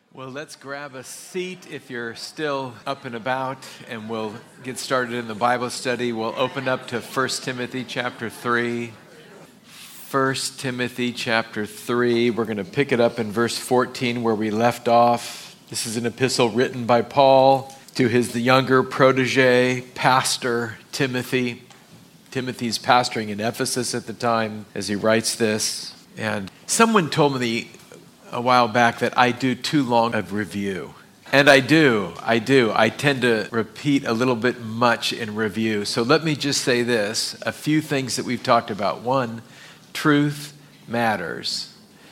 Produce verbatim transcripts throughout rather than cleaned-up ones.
Well, let's grab a seat if you're still up and about, and we'll get started in the Bible study. We'll open up to First Timothy chapter three. First Timothy chapter three. We're going to pick it up in verse fourteen where we left off. This is an epistle written by Paul to his the younger protege, pastor Timothy. Timothy's pastoring in Ephesus at the time as he writes this. And someone told me a while back that I do too long of review. And I do, I do. I tend to repeat a little bit much in review. So let me just say this, a few things that we've talked about. One, truth matters.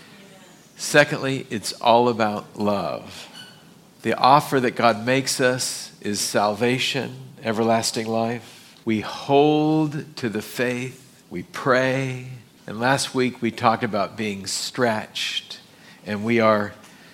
Secondly, it's all about love. The offer that God makes us is salvation, everlasting life. We hold to the faith, we pray. And last week we talked about being stretched. And we are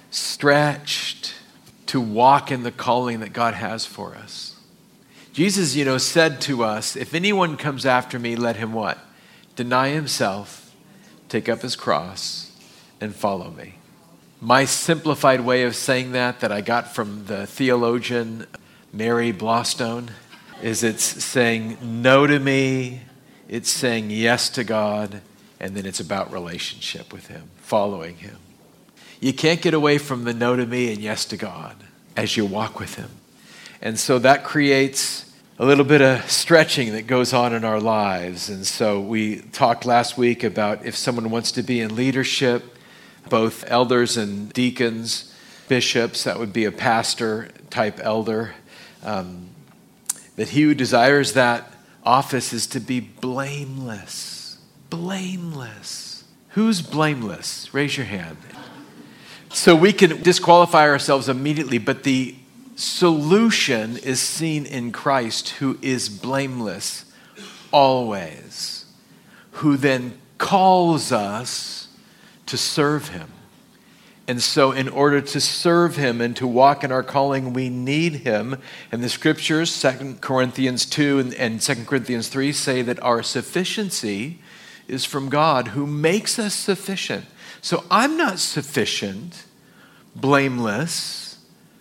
stretched to walk in the calling that God has for us. Jesus, you know, said to us, if anyone comes after me, let him what? Deny himself, take up his cross, and follow me. My simplified way of saying that, that I got from the theologian Mary Blostone, is it's saying no to me, it's saying yes to God, and then it's about relationship with him, following him. You can't get away from the no to me and yes to God as you walk with him. And so that creates a little bit of stretching that goes on in our lives. And so we talked last week about if someone wants to be in leadership, both elders and deacons, bishops, that would be a pastor type elder, um, that he who desires that office is to be blameless. Blameless. Who's blameless? Raise your hand. So we can disqualify ourselves immediately, but the solution is seen in Christ, who is blameless always, who then calls us to serve him. And so in order to serve him and to walk in our calling, we need him. And the scriptures, Second Corinthians two and, and Second Corinthians three say that our sufficiency is from God, who makes us sufficient. So I'm not sufficient, blameless.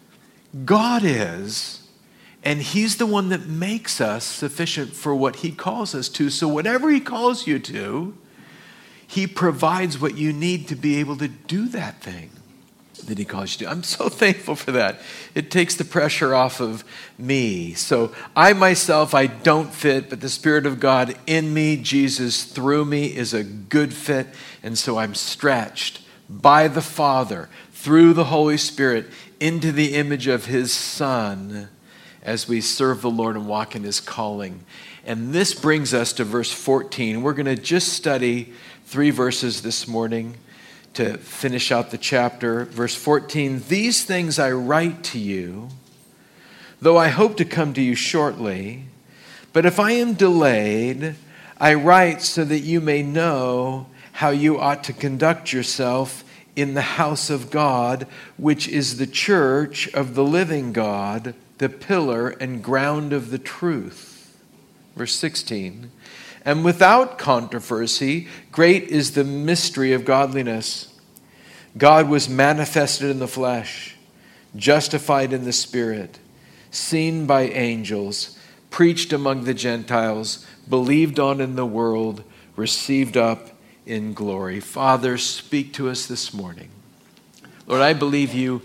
God is, and he's the one that makes us sufficient for what he calls us to. So whatever he calls you to, he provides what you need to be able to do that thing that he calls you to. I'm so thankful for that. It takes the pressure off of me. So I myself, I don't fit, but the Spirit of God in me, Jesus through me, is a good fit. And so I'm stretched by the Father through the Holy Spirit into the image of his Son as we serve the Lord and walk in his calling. And this brings us to verse fourteen. We're going to just study three verses this morning to finish out the chapter. Verse fourteen, these things I write to you, though I hope to come to you shortly. But if I am delayed, I write so that you may know how you ought to conduct yourself in the house of God, which is the church of the living God, the pillar and ground of the truth. Verse sixteen, and without controversy, great is the mystery of godliness. God was manifested in the flesh, justified in the Spirit, seen by angels, preached among the Gentiles, believed on in the world, received up in glory. Father, speak to us this morning. Lord, I believe you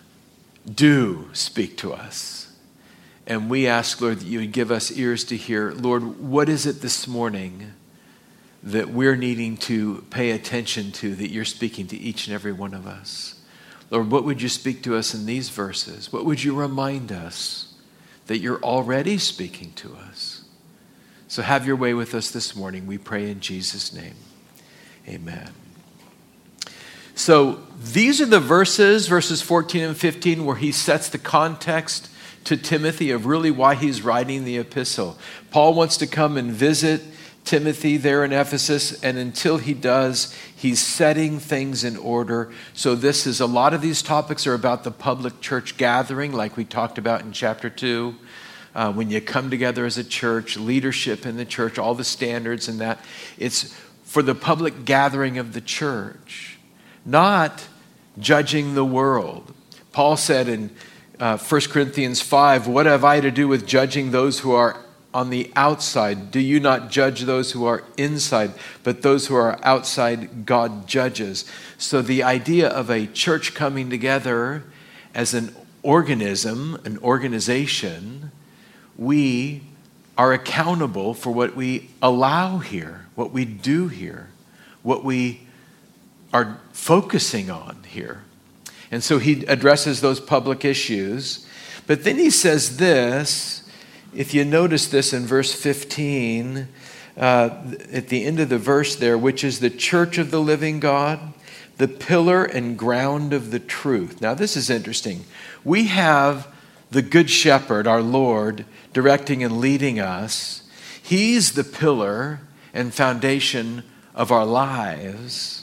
do speak to us. And we ask, Lord, that you would give us ears to hear. Lord, what is it this morning that we're needing to pay attention to that you're speaking to each and every one of us? Lord, what would you speak to us in these verses? What would you remind us that you're already speaking to us? So have your way with us this morning. We pray in Jesus' name. Amen. So these are the verses, verses fourteen and fifteen, where he sets the context to Timothy of really why he's writing the epistle. Paul wants to come and visit Timothy there in Ephesus, and until he does, he's setting things in order. So this is, a lot of these topics are about the public church gathering, like we talked about in chapter two. Uh, when you come together as a church, leadership in the church, all the standards and that. It's for the public gathering of the church, not judging the world, Paul said in uh, First Corinthians five, what have I to do with judging those who are on the outside? Do you not judge those who are inside, but those who are outside God judges. So the idea of a church coming together as an organism, an organization, we are accountable for what we allow here, what we do here, what we are focusing on here. And so he addresses those public issues. But then he says this, if you notice this in verse fifteen, uh, at the end of the verse there, which is the church of the living God, the pillar and ground of the truth. Now this is interesting. We have the good shepherd, our Lord, directing and leading us. He's the pillar and foundation of our lives.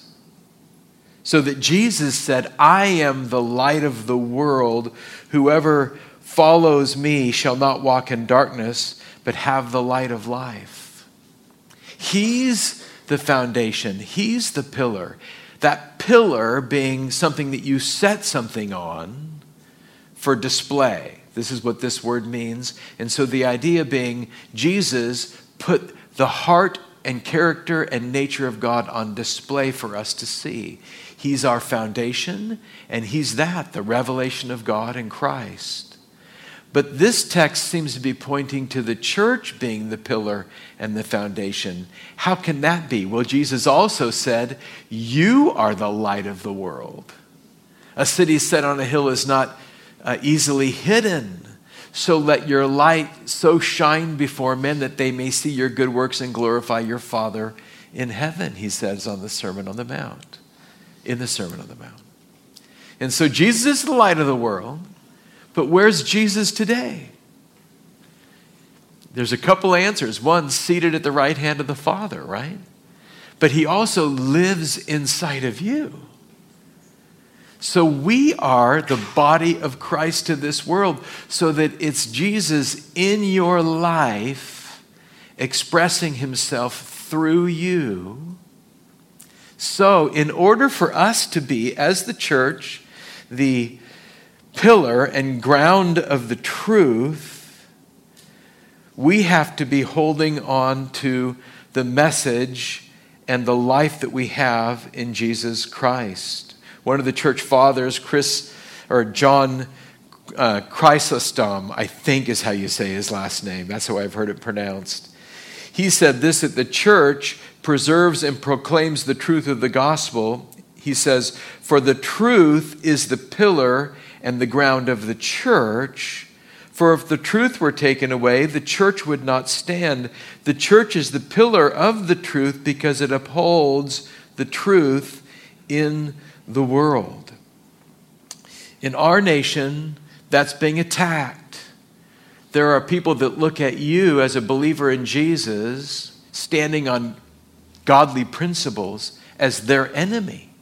So that Jesus said, I am the light of the world. Whoever follows me shall not walk in darkness, but have the light of life. He's the foundation. He's the pillar. That pillar being something that you set something on for display. This is what this word means. And so the idea being Jesus put the heart and character and nature of God on display for us to see. He's our foundation, and he's that, the revelation of God in Christ. But this text seems to be pointing to the church being the pillar and the foundation. How can that be? Well, Jesus also said, you are the light of the world. A city set on a hill is not uh, easily hidden. So let your light so shine before men that they may see your good works and glorify your Father in heaven, he says on the Sermon on the Mount, in the Sermon on the Mount. And so Jesus is the light of the world. But where's Jesus today? There's a couple answers. One, seated at the right hand of the Father, right? But he also lives inside of you. So we are the body of Christ to this world, so that it's Jesus in your life expressing himself through you. So in order for us to be, as the church, the pillar and ground of the truth, we have to be holding on to the message and the life that we have in Jesus Christ. One of the church fathers, Chris or John uh, Chrysostom, I think is how you say his last name. That's how I've heard it pronounced. He said this, that the church preserves and proclaims the truth of the gospel. He says, for the truth is the pillar and the ground of the church. For if the truth were taken away, the church would not stand. The church is the pillar of the truth because it upholds the truth in the world. In our nation, that's being attacked. There are people that look at you as a believer in Jesus, standing on godly principles, as their enemy.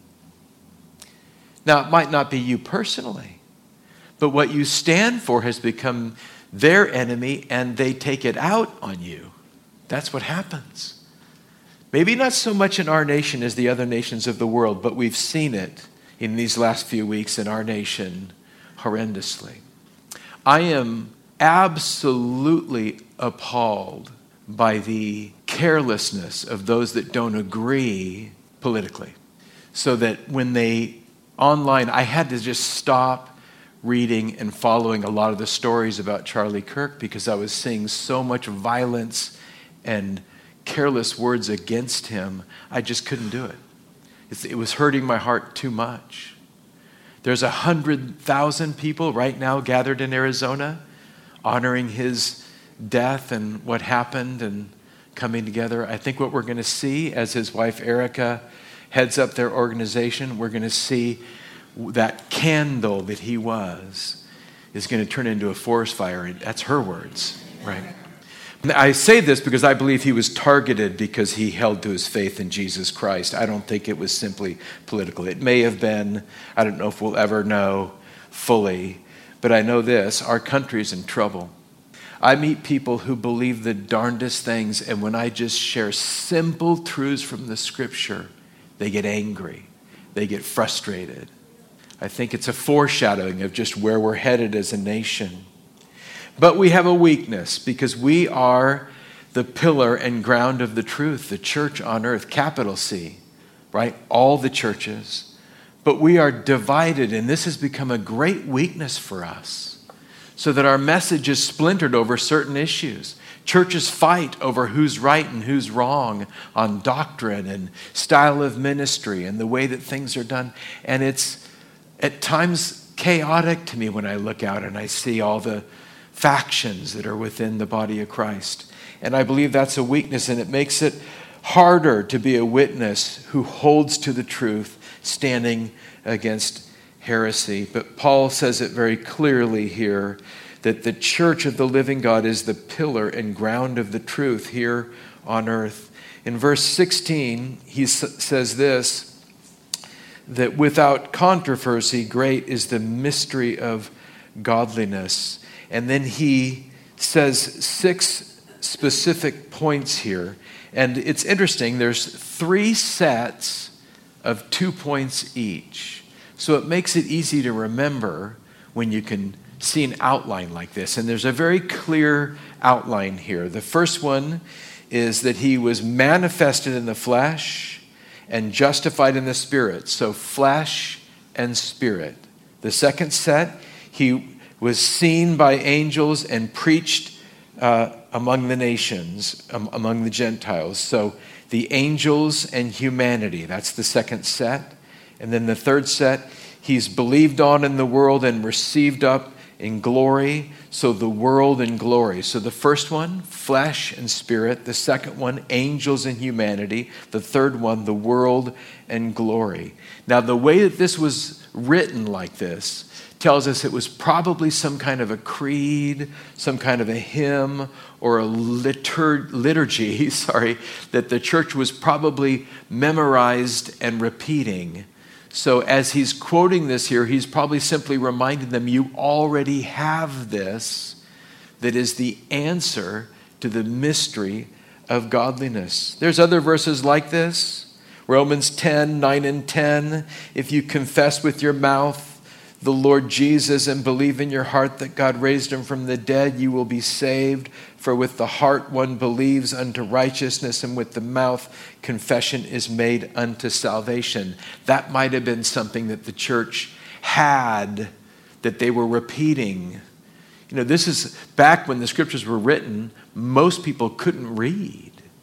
Now, it might not be you personally, but what you stand for has become their enemy, and they take it out on you. That's what happens. Maybe not so much in our nation as the other nations of the world, but we've seen it in these last few weeks in our nation horrendously. I am absolutely appalled by the carelessness of those that don't agree politically. So that when they, online, I had to just stop reading and following a lot of the stories about Charlie Kirk because I was seeing so much violence and careless words against him. I just couldn't do it. It's, it was hurting my heart too much. There's a hundred thousand people right now gathered in Arizona honoring his death and what happened and coming together. I think what we're going to see as his wife Erica heads up their organization, we're going to see that candle that he was is going to turn into a forest fire. That's her words, right? I say this because I believe he was targeted because he held to his faith in Jesus Christ. I don't think it was simply political. It may have been. I don't know if we'll ever know fully. But I know this, our country's in trouble. I meet people who believe the darndest things, and when I just share simple truths from the scripture, they get angry. They get frustrated. I think it's a foreshadowing of just where we're headed as a nation. But we have a weakness because we are the pillar and ground of the truth, the church on earth, capital C, right? All the churches. But we are divided, and this has become a great weakness for us, so that our message is splintered over certain issues. Churches fight over who's right and who's wrong on doctrine and style of ministry and the way that things are done. And it's at times chaotic to me when I look out and I see all the factions that are within the body of Christ. And I believe that's a weakness, and it makes it harder to be a witness who holds to the truth, standing against heresy. But Paul says it very clearly here that the church of the living God is the pillar and ground of the truth here on earth. In verse sixteen, he s- says this, that without controversy, great is the mystery of godliness. And then he says six specific points here. And it's interesting, there's three sets of two points each. So it makes it easy to remember when you can see an outline like this. And there's a very clear outline here. The first one is that he was manifested in the flesh and justified in the spirit. So flesh and spirit. The second set, he was seen by angels and preached uh, among the nations, um, among the Gentiles. So the angels and humanity, that's the second set. And then the third set, he's believed on in the world and received up in glory. So the world and glory. So the first one, flesh and spirit. The second one, angels and humanity. The third one, the world and glory. Now the way that this was written like this tells us it was probably some kind of a creed, some kind of a hymn, or a litur- liturgy, sorry, that the church was probably memorized and repeating. So as he's quoting this here, he's probably simply reminding them, you already have this, that is the answer to the mystery of godliness. There's other verses like this. Romans ten, nine and ten, if you confess with your mouth the Lord Jesus and believe in your heart that God raised him from the dead, you will be saved. For with the heart one believes unto righteousness, and with the mouth confession is made unto salvation. That might have been something that the church had, that they were repeating. You know, this is back when the scriptures were written, most people couldn't read.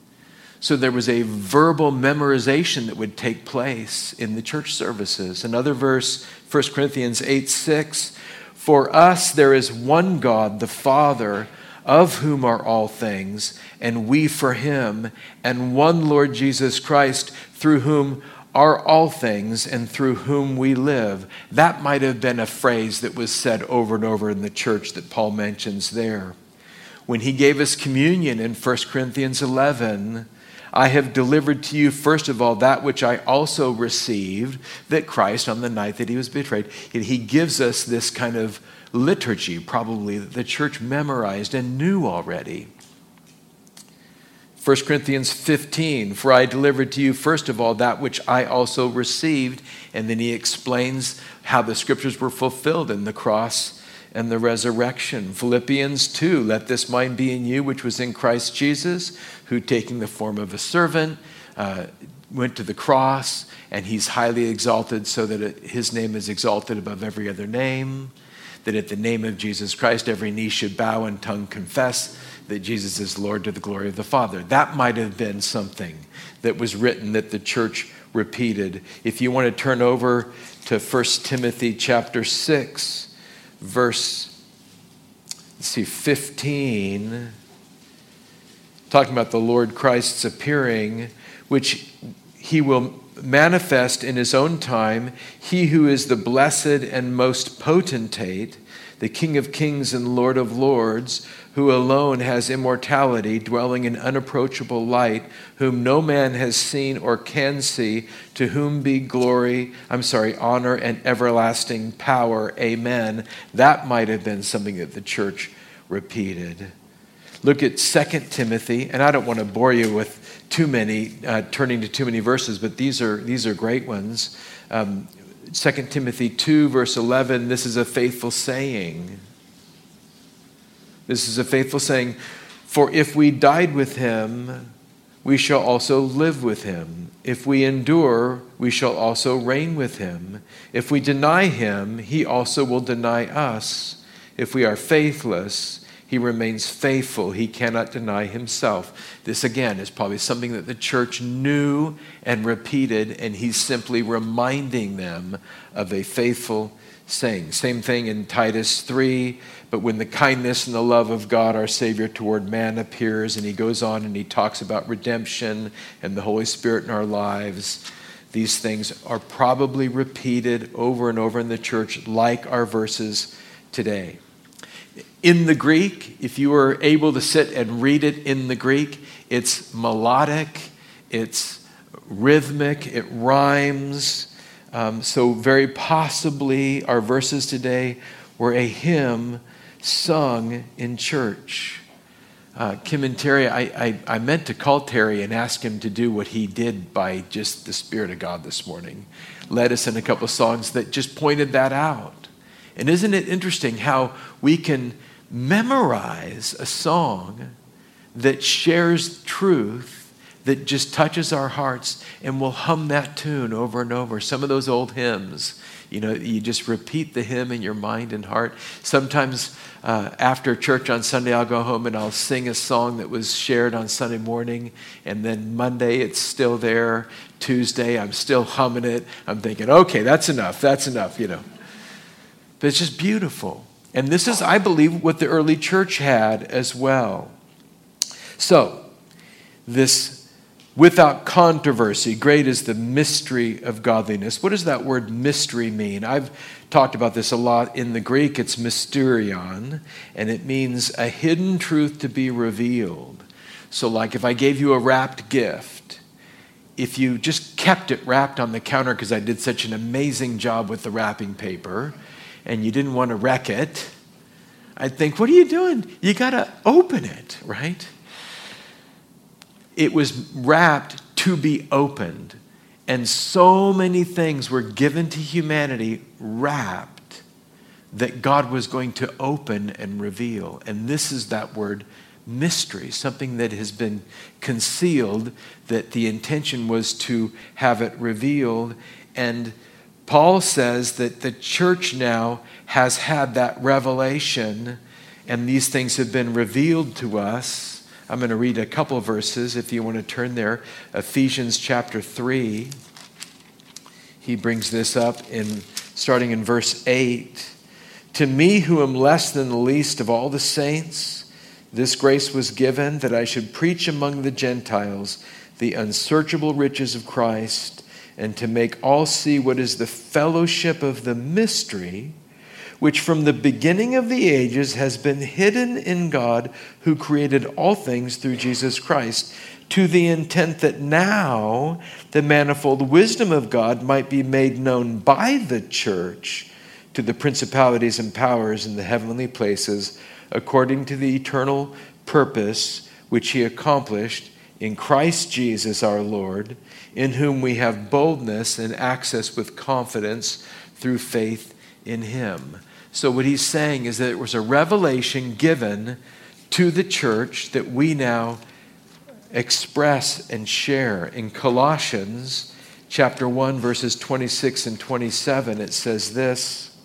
So there was a verbal memorization that would take place in the church services. Another verse, First Corinthians eight six, for us there is one God, the Father, of whom are all things, and we for him, and one Lord Jesus Christ, through whom are all things, and through whom we live. That might have been a phrase that was said over and over in the church that Paul mentions there. When he gave us communion in First Corinthians eleven, I have delivered to you, first of all, that which I also received, that Christ, on the night that he was betrayed, he gives us this kind of liturgy, probably, that the church memorized and knew already. First Corinthians fifteen, for I delivered to you, first of all, that which I also received. And then he explains how the scriptures were fulfilled in the cross and the resurrection. Philippians two, let this mind be in you, which was in Christ Jesus, who taking the form of a servant, uh, went to the cross, and he's highly exalted so that it, his name is exalted above every other name, that at the name of Jesus Christ, every knee should bow and tongue confess that Jesus is Lord to the glory of the Father. That might have been something that was written that the church repeated. If you want to turn over to First Timothy chapter six, verse, let's see, fifteen, talking about the Lord Christ's appearing, which he will manifest in his own time, he who is the blessed and most potentate, the King of kings and Lord of lords, who alone has immortality, dwelling in unapproachable light, whom no man has seen or can see, to whom be glory, I'm sorry, honor and everlasting power. Amen. That might have been something that the church repeated. Look at Second Timothy, and I don't want to bore you with too many, uh, turning to too many verses, but these are these are great ones. Um, Second Timothy two, verse eleven, this is a faithful saying. This is a faithful saying, for if we died with him, we shall also live with him. If we endure, we shall also reign with him. If we deny him, he also will deny us. If we are faithless, he remains faithful. He cannot deny himself. This, again, is probably something that the church knew and repeated, and he's simply reminding them of a faithful saying. Same thing in Titus three, but when the kindness and the love of God, our Savior, toward man appears, and he goes on and he talks about redemption and the Holy Spirit in our lives, these things are probably repeated over and over in the church, like our verses today. In the Greek, if you were able to sit and read it in the Greek, it's melodic, it's rhythmic, it rhymes. Um, so very possibly our verses today were a hymn sung in church. Uh, Kim and Terry, I, I, I meant to call Terry and ask him to do what he did by just the Spirit of God this morning. Led us in a couple of songs that just pointed that out. And isn't it interesting how we can memorize a song that shares truth, that just touches our hearts, and we'll hum that tune over and over. Some of those old hymns, you know, you just repeat the hymn in your mind and heart. Sometimes uh, after church on Sunday, I'll go home and I'll sing a song that was shared on Sunday morning, and then Monday it's still there. Tuesday, I'm still humming it. I'm thinking, okay, that's enough, that's enough, you know. But it's just beautiful. And this is, I believe, what the early church had as well. So, this without controversy, great is the mystery of godliness. What does that word mystery mean? I've talked about this a lot. In the Greek, it's mysterion, and it means a hidden truth to be revealed. So like if I gave you a wrapped gift, if you just kept it wrapped on the counter because I did such an amazing job with the wrapping paper, and you didn't want to wreck it, I'd think, what are you doing? You got to open it, right? It was wrapped to be opened. And so many things were given to humanity wrapped that God was going to open and reveal. And this is that word mystery, something that has been concealed, that the intention was to have it revealed. And Paul says that the church now has had that revelation, and these things have been revealed to us. I'm going to read a couple of verses if you want to turn there. Ephesians chapter three. He brings this up in starting in verse eight. To me who am less than the least of all the saints, this grace was given that I should preach among the Gentiles the unsearchable riches of Christ, and to make all see what is the fellowship of the mystery, which from the beginning of the ages has been hidden in God, who created all things through Jesus Christ, to the intent that now the manifold wisdom of God might be made known by the church to the principalities and powers in the heavenly places, according to the eternal purpose which he accomplished in Christ Jesus our Lord, in whom we have boldness and access with confidence through faith in him. So what he's saying is that it was a revelation given to the church that we now express and share. In Colossians chapter one, verses twenty-six and twenty-seven, it says this,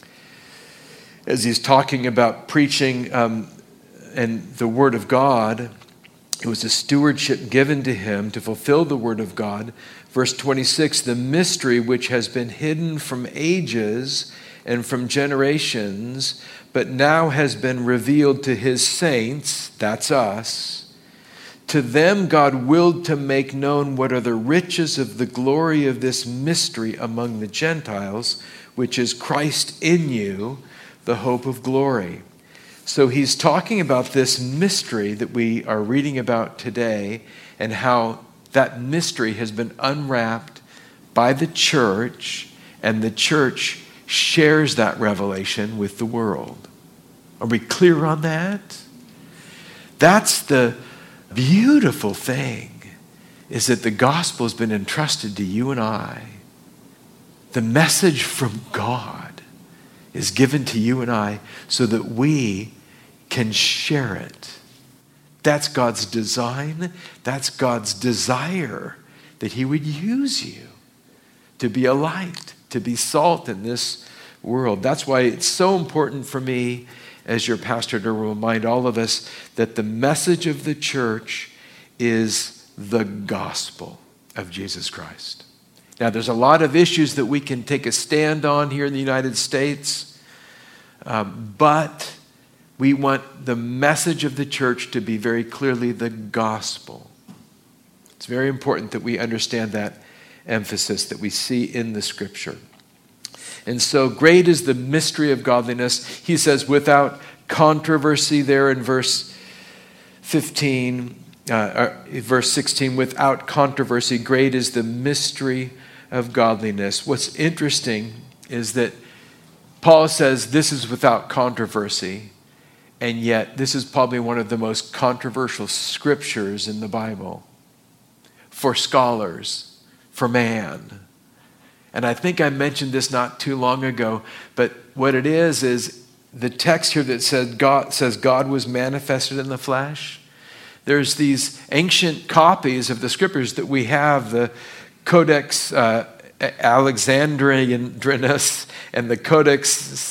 as he's talking about preaching um, and the word of God. It was a stewardship given to him to fulfill the word of God. Verse twenty-six, the mystery which has been hidden from ages and from generations, but now has been revealed to his saints, that's us. To them God willed to make known what are the riches of the glory of this mystery among the Gentiles, which is Christ in you, the hope of glory. So he's talking about this mystery that we are reading about today, and how that mystery has been unwrapped by the church, and the church shares that revelation with the world. Are we clear on that? That's the beautiful thing, is that the gospel has been entrusted to you and I. The message from God is given to you and I so that we can share it. That's God's design. That's God's desire, that he would use you to be a light, to be salt in this world. That's why it's so important for me as your pastor to remind all of us that the message of the church is the gospel of Jesus Christ. Now, there's a lot of issues that we can take a stand on here in the United States, um, but we want the message of the church to be very clearly the gospel. It's very important that we understand that emphasis that we see in the scripture. And so great is the mystery of godliness. He says, without controversy there in verse fifteen, uh, verse sixteen, without controversy, great is the mystery of godliness. What's interesting is that Paul says this is without controversy, and yet this is probably one of the most controversial scriptures in the Bible for scholars, for man. And I think I mentioned this not too long ago, but what it is is the text here that says God, says God was manifested in the flesh. There's these ancient copies of the scriptures that we have, the Codex uh, Alexandrinus and the Codex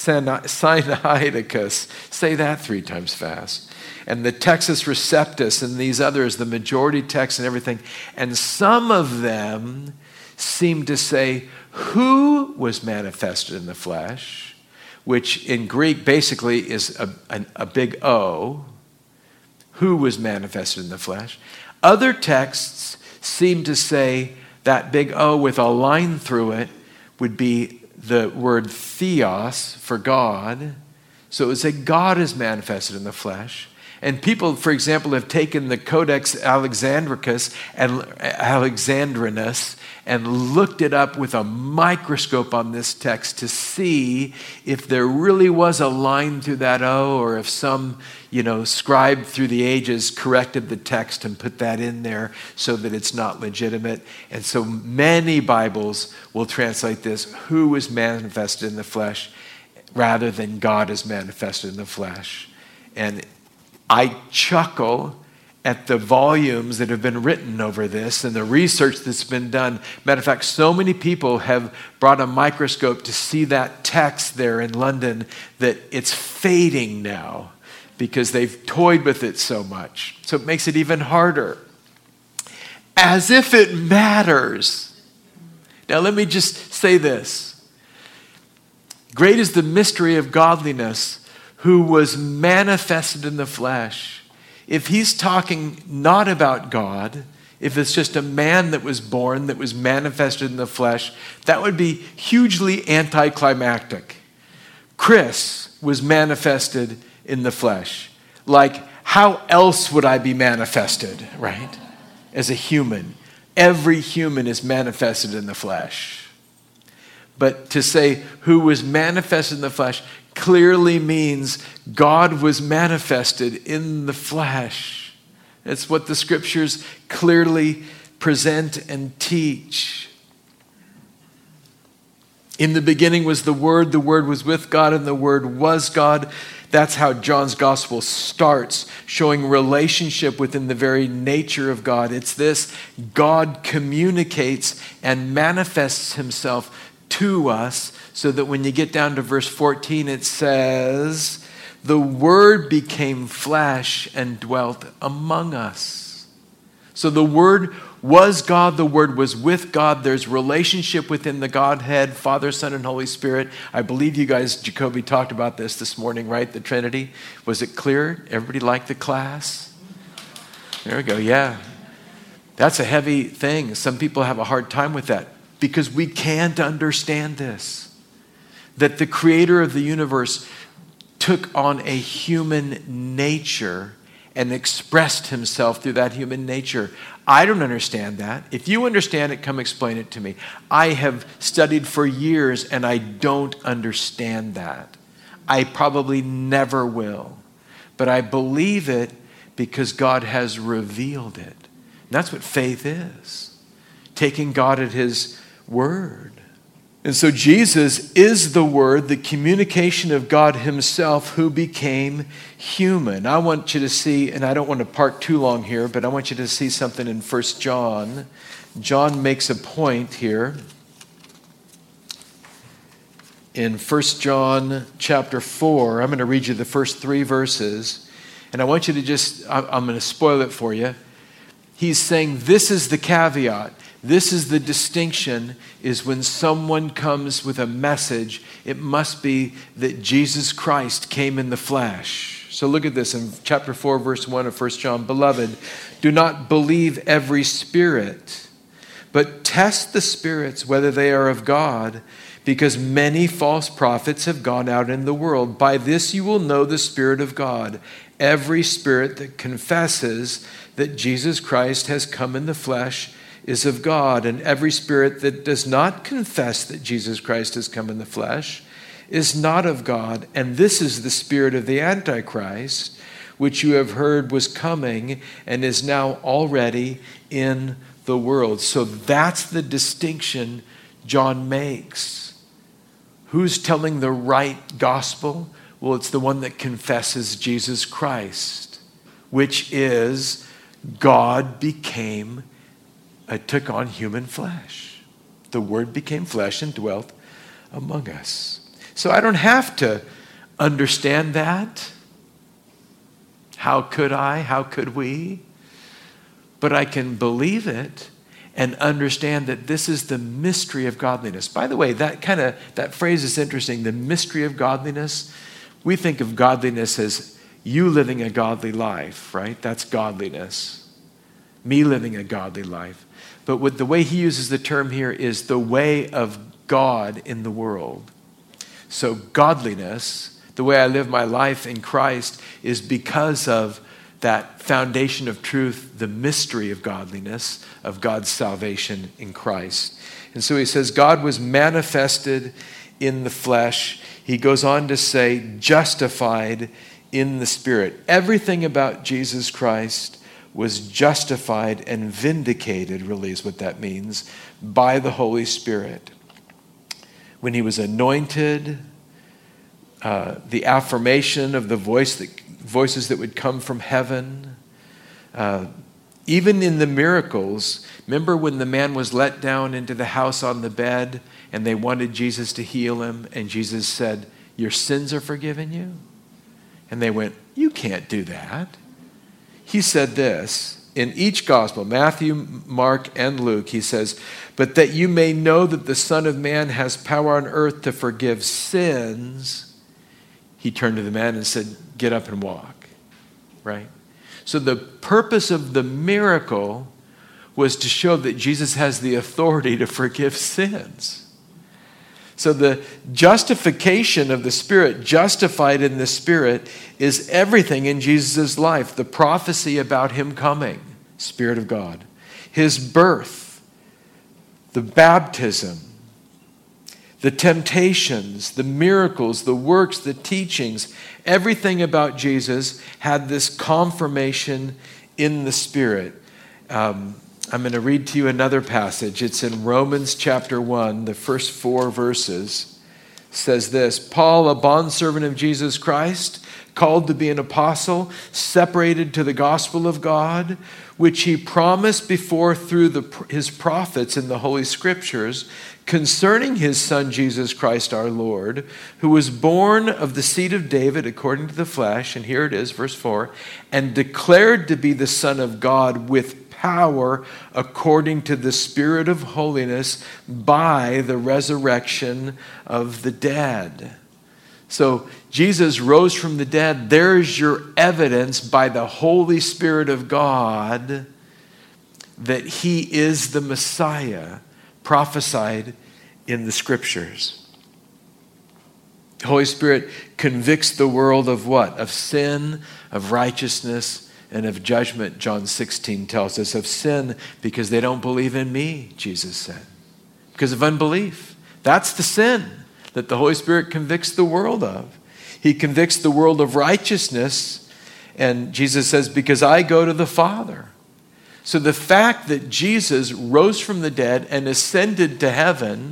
Sinaiticus. Say that three times fast. And the Textus Receptus and these others, the majority text and everything. And some of them seem to say who was manifested in the flesh, which in Greek basically is a, a, a big O. Who was manifested in the flesh. Other texts seem to say that big O with a line through it would be the word theos for God. So it would say God is manifested in the flesh. And people, for example, have taken the Codex Alexandricus and Alexandrinus and looked it up with a microscope on this text to see if there really was a line through that O, or if some, you know, scribe through the ages corrected the text and put that in there so that it's not legitimate. And so many Bibles will translate this, who is manifested in the flesh, rather than God is manifested in the flesh. And I chuckle at the volumes that have been written over this and the research that's been done. Matter of fact, so many people have brought a microscope to see that text there in London that it's fading now because they've toyed with it so much. So it makes it even harder. As if it matters. Now let me just say this. Great is the mystery of godliness, who was manifested in the flesh. If he's talking not about God, if it's just a man that was born, that was manifested in the flesh, that would be hugely anticlimactic. Chris was manifested in the flesh. Like, how else would I be manifested, right? As a human. Every human is manifested in the flesh. But to say who was manifested in the flesh clearly means God was manifested in the flesh. It's what the scriptures clearly present and teach. In the beginning was the Word, the Word was with God, and the Word was God. That's how John's gospel starts, showing relationship within the very nature of God. It's this: God communicates and manifests himself to us, so that when you get down to verse fourteen, it says, the Word became flesh and dwelt among us. So the Word was God, the Word was with God. There's relationship within the Godhead, Father, Son, and Holy Spirit. I believe you guys, Jacoby, talked about this this morning, right? The Trinity. Was it clear? Everybody liked the class? There we go, yeah. That's a heavy thing. Some people have a hard time with that because we can't understand this. That the creator of the universe took on a human nature and expressed himself through that human nature. I don't understand that. If you understand it, come explain it to me. I have studied for years and I don't understand that. I probably never will. But I believe it because God has revealed it. And that's what faith is. Taking God at his word. And so Jesus is the Word, the communication of God himself who became human. I want you to see, and I don't want to park too long here, but I want you to see something in First John. John makes a point here. In First John chapter four, I'm going to read you the first three verses, and I want you to just, I'm going to spoil it for you. He's saying this is the caveat. This is the distinction, is when someone comes with a message, it must be that Jesus Christ came in the flesh. So look at this in chapter four, verse one of First John. Beloved, do not believe every spirit, but test the spirits whether they are of God, because many false prophets have gone out in the world. By this you will know the Spirit of God. Every spirit that confesses that Jesus Christ has come in the flesh is of God, and every spirit that does not confess that Jesus Christ has come in the flesh is not of God. And this is the spirit of the Antichrist, which you have heard was coming and is now already in the world. So that's the distinction John makes. Who's telling the right gospel? Well, it's the one that confesses Jesus Christ, which is God became I took on human flesh. The Word became flesh and dwelt among us. So I don't have to understand that. How could I? How could we? But I can believe it and understand that this is the mystery of godliness. By the way, that kind of that phrase is interesting. The mystery of godliness. We think of godliness as you living a godly life, right? That's godliness. Me living a godly life. But what the way he uses the term here is the way of God in the world. So godliness, the way I live my life in Christ, is because of that foundation of truth, the mystery of godliness, of God's salvation in Christ. And so he says, God was manifested in the flesh. He goes on to say, justified in the Spirit. Everything about Jesus Christ was justified and vindicated, really is what that means, by the Holy Spirit. When he was anointed, uh, the affirmation of the voice that, voices that would come from heaven, uh, even in the miracles. Remember when the man was let down into the house on the bed and they wanted Jesus to heal him, and Jesus said, your sins are forgiven you? And they went, you can't do that. He said this in each gospel, Matthew, Mark, and Luke. He says, but that you may know that the Son of Man has power on earth to forgive sins, he turned to the man and said, get up and walk, right? So the purpose of the miracle was to show that Jesus has the authority to forgive sins. So the justification of the Spirit, justified in the Spirit, is everything in Jesus' life. The prophecy about him coming, Spirit of God. His birth, the baptism, the temptations, the miracles, the works, the teachings, everything about Jesus had this confirmation in the Spirit. Um, I'm going to read to you another passage. It's in Romans chapter one, the first four verses. It says this, Paul, a bondservant of Jesus Christ, called to be an apostle, separated to the gospel of God, which he promised before through the, his prophets in the Holy Scriptures, concerning his Son Jesus Christ our Lord, who was born of the seed of David according to the flesh, and here it is, verse four, and declared to be the Son of God with power according to the Spirit of holiness by the resurrection of the dead. So Jesus rose from the dead. There's your evidence by the Holy Spirit of God that he is the Messiah prophesied in the Scriptures. The Holy Spirit convicts the world of what? Of sin, of righteousness, and of judgment. John sixteen tells us of sin because they don't believe in me, Jesus said. Because of unbelief. That's the sin that the Holy Spirit convicts the world of. He convicts the world of righteousness, and Jesus says, because I go to the Father. So the fact that Jesus rose from the dead and ascended to heaven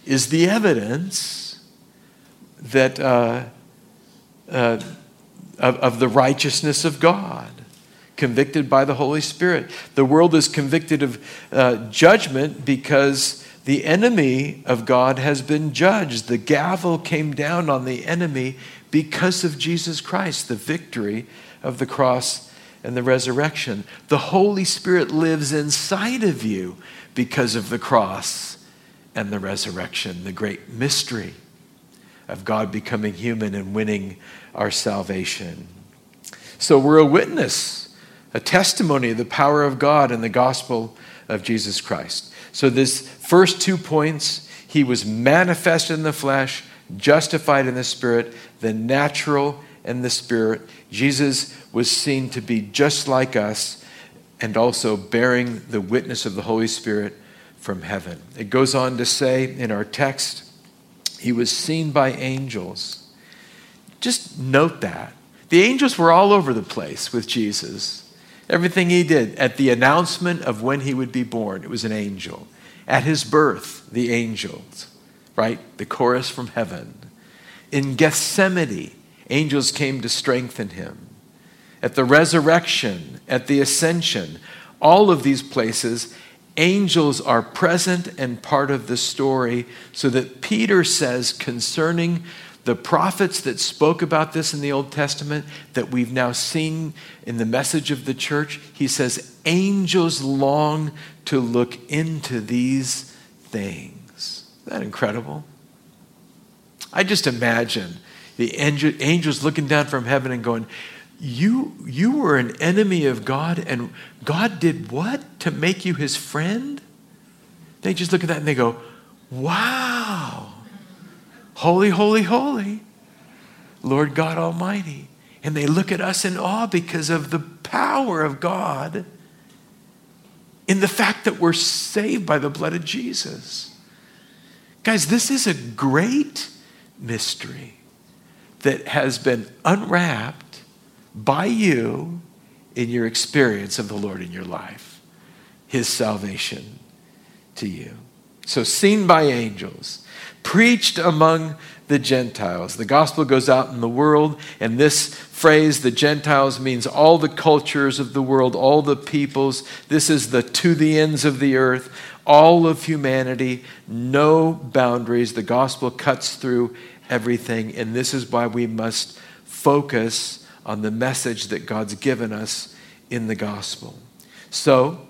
is the evidence that uh, uh, of, of the righteousness of God, convicted by the Holy Spirit. The world is convicted of uh, judgment because the enemy of God has been judged. The gavel came down on the enemy because of Jesus Christ, the victory of the cross and the resurrection. The Holy Spirit lives inside of you because of the cross and the resurrection, the great mystery of God becoming human and winning our salvation. So we're a witness, a testimony of the power of God and the gospel of Jesus Christ. So this first two points, he was manifested in the flesh, justified in the spirit, the natural and the spirit. Jesus was seen to be just like us and also bearing the witness of the Holy Spirit from heaven. It goes on to say in our text, he was seen by angels. Just note that. The angels were all over the place with Jesus. Everything he did, at the announcement of when he would be born, it was an angel. At his birth, the angels, right? The chorus from heaven. In Gethsemane, angels came to strengthen him. At the resurrection, at the ascension, all of these places, angels are present and part of the story, so that Peter says concerning the prophets that spoke about this in the Old Testament that we've now seen in the message of the church, he says angels long to look into these things. Isn't that incredible? I just imagine the angel, angels looking down from heaven and going, You, you were an enemy of God, and God did what to make you his friend? They just look at that and they go, wow, holy, holy, holy, Lord God Almighty. And they look at us in awe because of the power of God in the fact that we're saved by the blood of Jesus. Guys, this is a great mystery that has been unwrapped by you in your experience of the Lord in your life, his salvation to you. So seen by angels, preached among the Gentiles. The gospel goes out in the world, and this phrase, the Gentiles, means all the cultures of the world, all the peoples. This is the to the ends of the earth, all of humanity, no boundaries. The gospel cuts through everything, and this is why we must focus on the message that God's given us in the gospel. So,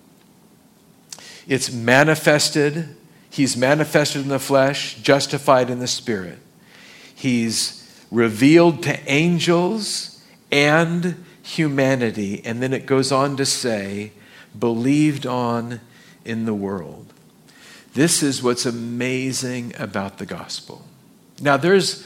it's manifested. He's manifested in the flesh, justified in the spirit. He's revealed to angels and humanity. And then it goes on to say, believed on in the world. This is what's amazing about the gospel. Now, there's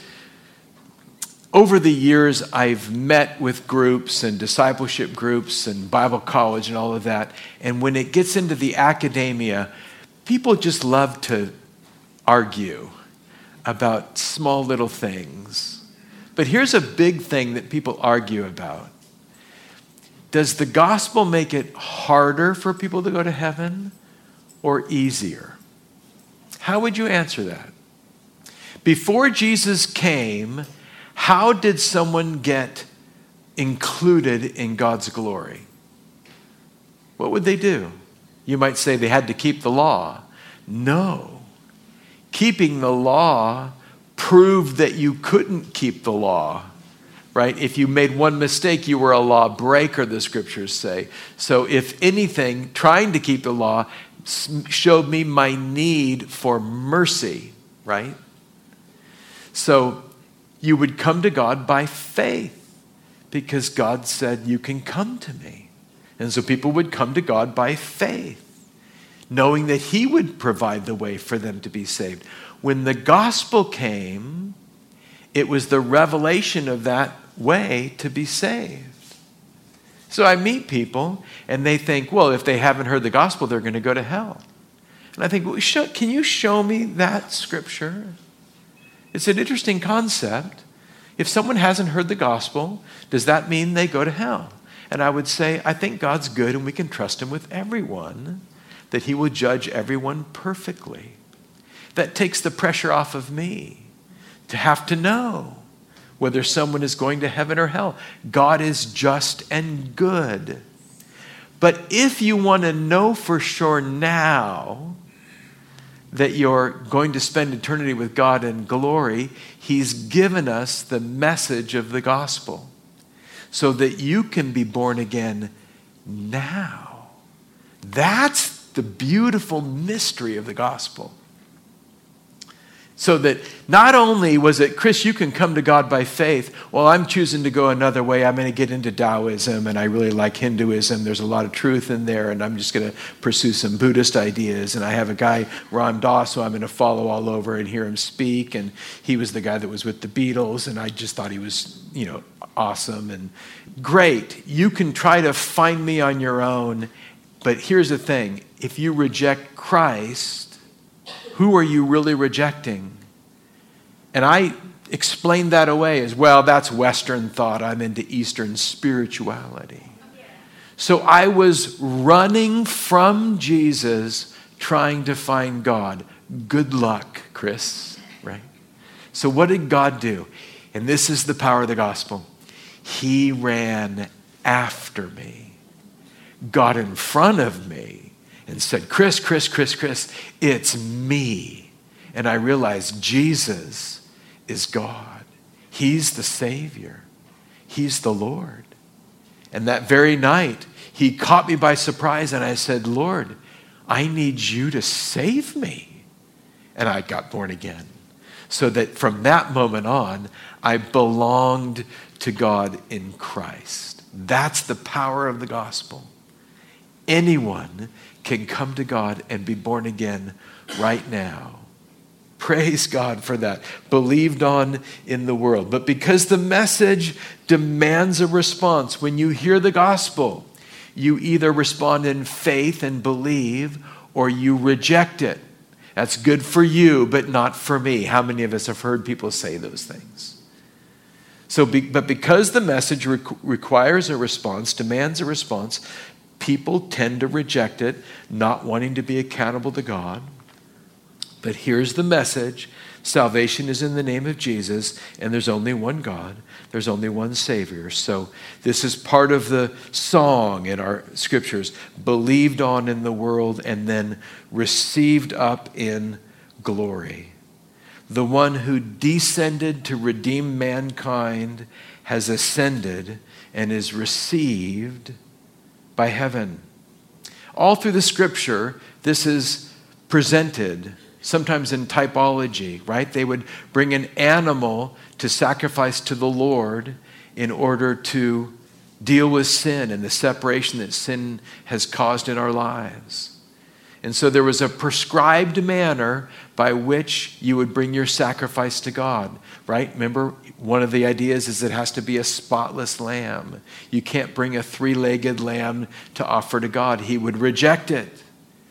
Over the years, I've met with groups and discipleship groups and Bible college and all of that. And when it gets into the academia, people just love to argue about small little things. But here's a big thing that people argue about. Does the gospel make it harder for people to go to heaven or easier? How would you answer that? Before Jesus came, how did someone get included in God's glory? What would they do? You might say they had to keep the law. No. Keeping the law proved that you couldn't keep the law, right? If you made one mistake, you were a law breaker, the scriptures say. So if anything, trying to keep the law showed me my need for mercy, right? So you would come to God by faith because God said, you can come to me. And so people would come to God by faith, knowing that he would provide the way for them to be saved. When the gospel came, it was the revelation of that way to be saved. So I meet people and they think, well, if they haven't heard the gospel, they're going to go to hell. And I think, well, can you show me that scripture? It's an interesting concept. If someone hasn't heard the gospel, does that mean they go to hell? And I would say, I think God's good and we can trust him with everyone, that he will judge everyone perfectly. that takes the pressure off of me to have to know whether someone is going to heaven or hell. God is just and good. But if you want to know for sure now that you're going to spend eternity with God in glory, he's given us the message of the gospel so that you can be born again now. That's the beautiful mystery of the gospel. So that not only was it, Chris, you can come to God by faith. Well, I'm choosing to go another way. I'm going to get into Taoism, and I really like Hinduism. There's a lot of truth in there, and I'm just going to pursue some Buddhist ideas. And I have a guy, Ram Dass, who I'm going to follow all over and hear him speak. And he was the guy that was with the Beatles, and I just thought he was, you know, awesome and great. You can try to find me on your own, but here's the thing. If you reject Christ, who are you really rejecting? And I explained that away as, well, that's Western thought. I'm into Eastern spirituality. So I was running from Jesus, trying to find God. Good luck, Chris, right? So what did God do? And this is the power of the gospel. He ran after me, got in front of me, and said, Chris, Chris, Chris, Chris, it's me. And I realized Jesus is God. He's the Savior. He's the Lord. And that very night, he caught me by surprise, and I said, Lord, I need you to save me. And I got born again. So that from that moment on, I belonged to God in Christ. That's the power of the gospel. Anyone can come to God and be born again right now. Praise God for that. Believed on in the world. But because the message demands a response, when you hear the gospel, you either respond in faith and believe, or you reject it. That's good for you, but not for me. How many of us have heard people say those things? So, be, but because the message re- requires a response, demands a response, people tend to reject it, not wanting to be accountable to God. But here's the message. Salvation is in the name of Jesus, and there's only one God. There's only one Savior. So this is part of the song in our scriptures. Believed on in the world and then received up in glory. The one who descended to redeem mankind has ascended and is received by heaven. All through the scripture, this is presented, sometimes in typology, right? They would bring an animal to sacrifice to the Lord in order to deal with sin and the separation that sin has caused in our lives. And so there was a prescribed manner by which you would bring your sacrifice to God, right? Remember, one of the ideas is it has to be a spotless lamb. You can't bring a three-legged lamb to offer to God. He would reject it.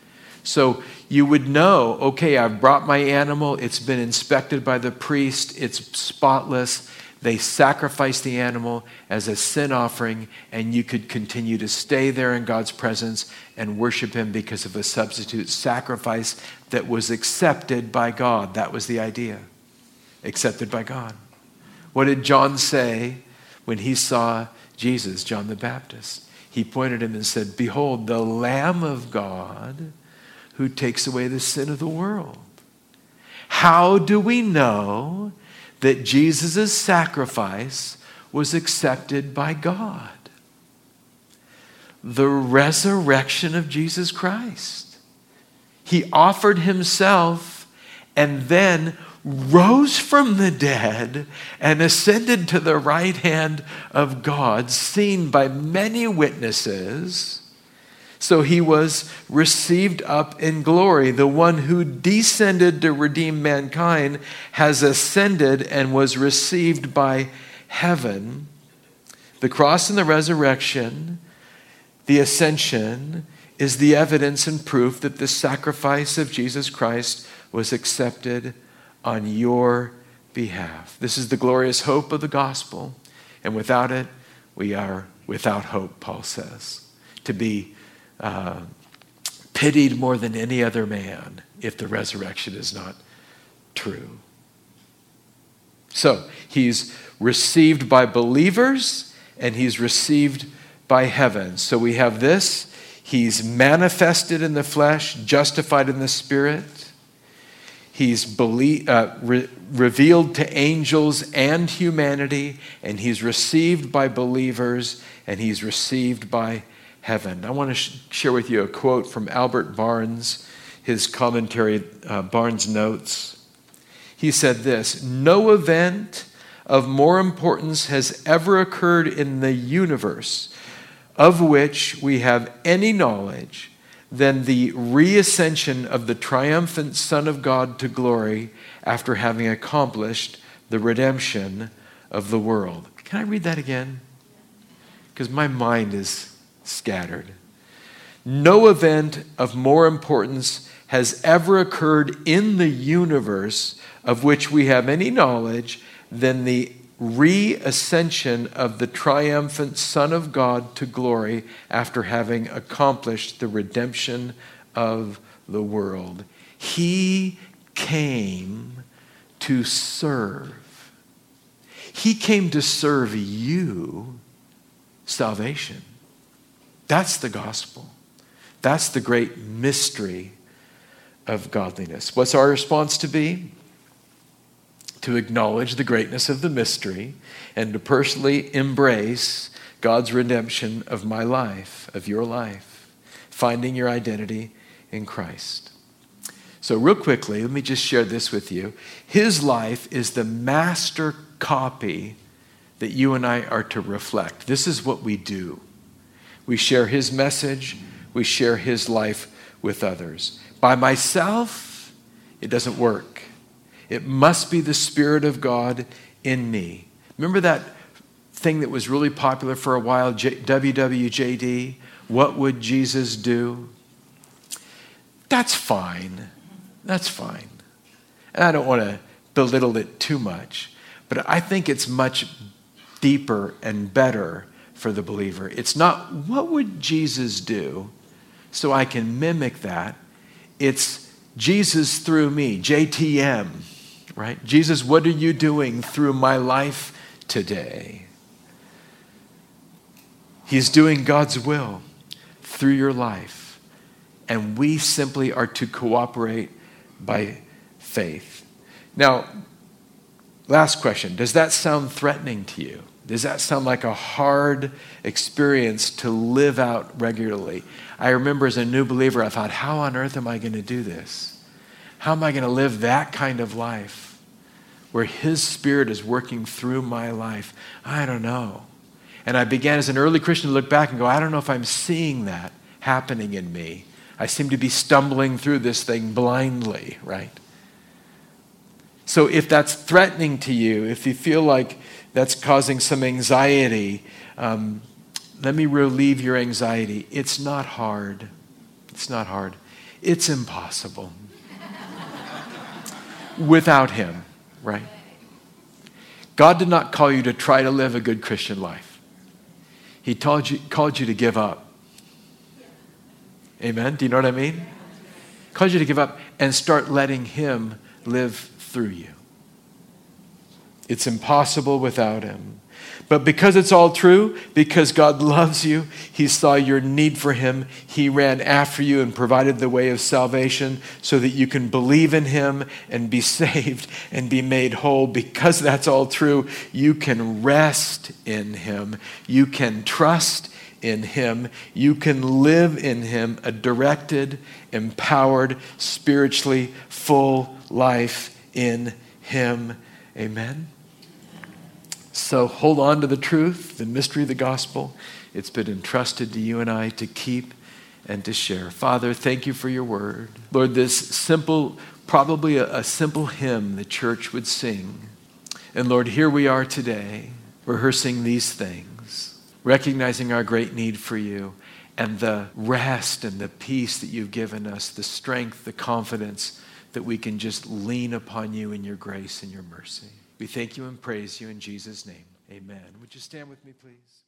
So you would know, okay, I've brought my animal. It's been inspected by the priest. It's spotless. They sacrificed the animal as a sin offering, and you could continue to stay there in God's presence and worship him because of a substitute sacrifice that was accepted by God. That was the idea. Accepted by God. What did John say when he saw Jesus, John the Baptist? He pointed him and said, behold, the Lamb of God who takes away the sin of the world. How do we know that Jesus' sacrifice was accepted by God? The resurrection of Jesus Christ. He offered himself and then rose from the dead and ascended to the right hand of God, seen by many witnesses. So he was received up in glory. The one who descended to redeem mankind has ascended and was received by heaven. The cross and the resurrection, the ascension, is the evidence and proof that the sacrifice of Jesus Christ was accepted on your behalf. This is the glorious hope of the gospel. And without it, we are without hope, Paul says. To be Uh, pitied more than any other man if the resurrection is not true. So he's received by believers and he's received by heaven. So we have this. He's manifested in the flesh, justified in the spirit. He's belie- uh, re- revealed to angels and humanity, and he's received by believers, and he's received by heaven. I want to sh- share with you a quote from Albert Barnes, his commentary, uh, Barnes Notes. He said this: "No event of more importance has ever occurred in the universe of which we have any knowledge than the reascension of the triumphant Son of God to glory after having accomplished the redemption of the world." Can I read that again? Because my mind is scattered. No event of more importance has ever occurred in the universe of which we have any knowledge than the re-ascension of the triumphant Son of God to glory after having accomplished the redemption of the world. He came to serve. He came to serve you salvation. That's the gospel. That's the great mystery of godliness. What's our response to be? To acknowledge the greatness of the mystery and to personally embrace God's redemption of my life, of your life, finding your identity in Christ. So real quickly, let me just share this with you. His life is the master copy that you and I are to reflect. This is what we do. We share his message. We share his life with others. By myself, it doesn't work. It must be the Spirit of God in me. Remember that thing that was really popular for a while, W W J D? What would Jesus do? That's fine. That's fine. And I don't want to belittle it too much, but I think it's much deeper and better for the believer. It's not, what would Jesus do so I can mimic that? It's Jesus through me, J T M. Right? Jesus, what are you doing through my life today? He's doing God's will through your life. And we simply are to cooperate by faith. Now, last question. Does that sound threatening to you? Does that sound like a hard experience to live out regularly? I remember as a new believer, I thought, how on earth am I going to do this? How am I going to live that kind of life where his Spirit is working through my life? I don't know. And I began as an early Christian to look back and go, I don't know if I'm seeing that happening in me. I seem to be stumbling through this thing blindly, right? So if that's threatening to you, if you feel like that's causing some anxiety, um, let me relieve your anxiety. It's not hard. It's not hard. It's impossible. Without him, right? God did not call you to try to live a good Christian life. He told you, called you to give up. Amen? Do you know what I mean? He called you to give up and start letting him live through you. It's impossible without him. But because it's all true, because God loves you, he saw your need for him, he ran after you and provided the way of salvation so that you can believe in him and be saved and be made whole. Because that's all true, you can rest in him. You can trust in him. You can live in him a directed, empowered, spiritually full life in him. Amen. So hold on to the truth, the mystery of the gospel. It's been entrusted to you and I to keep and to share. Father, thank you for your word. Lord, this simple, probably a, a simple hymn the church would sing. And Lord, here we are today, rehearsing these things, recognizing our great need for you and the rest and the peace that you've given us, the strength, the confidence that we can just lean upon you in your grace and your mercy. We thank you and praise you in Jesus' name. Amen. Would you stand with me, please?